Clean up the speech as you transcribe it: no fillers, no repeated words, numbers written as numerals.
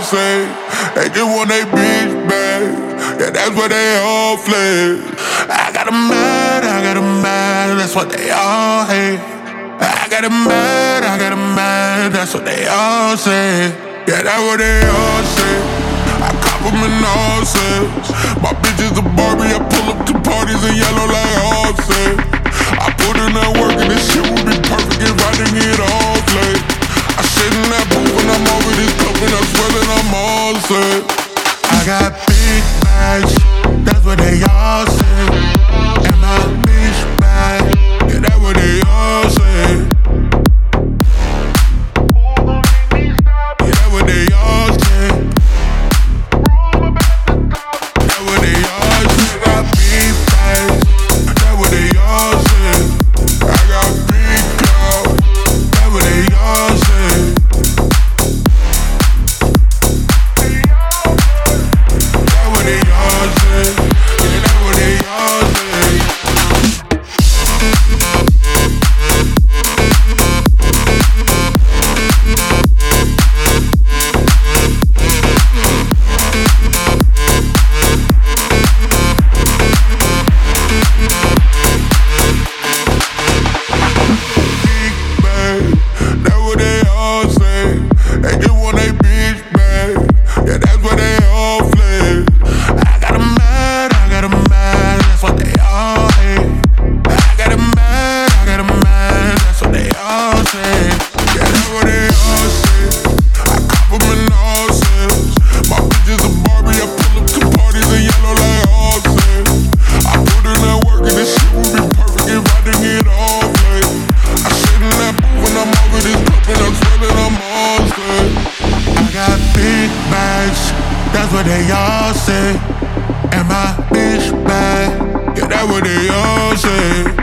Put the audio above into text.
say. They just want they bitch back. Yeah, that's where they all fled. I got 'em mad, that's what they all hate. I got 'em mad, that's what they all say. Yeah, that's what they all say. I cop 'em in all sets. My bitch is a Barbie, I pull up to parties in yellow like Offset. I put in that work and this shit would be perfect if I didn't get off late. I sit in that booth and I'm over this cup and I swear that I'm all set. I got big bags, that's what they all say. And my bitch bag, yeah, that's what they all say. Yeah, that's what they all say. That's what they all say. I got big bags, that's what they all say. I got big clouds, that's what they all say. That's what they all say. Yeah, that's what they all say. Big bag, that's what they all say. They just want they bitch back. Yeah, that's where they all fled. I got 'em mad, that's what they all hate. I got 'em mad, that's what they all say. Yeah, that's what they all say. I cop 'em in all sets. My bitch is a Barbie, I pull up to parties in yellow like Offset. I put in that work and this shit would be perfect if I didn't get off late. I sit in that booth and I'm over this cup and I swear that I'm all set. I got big bags, that's what they all say. And my bitch bag, yeah, that's what they all say.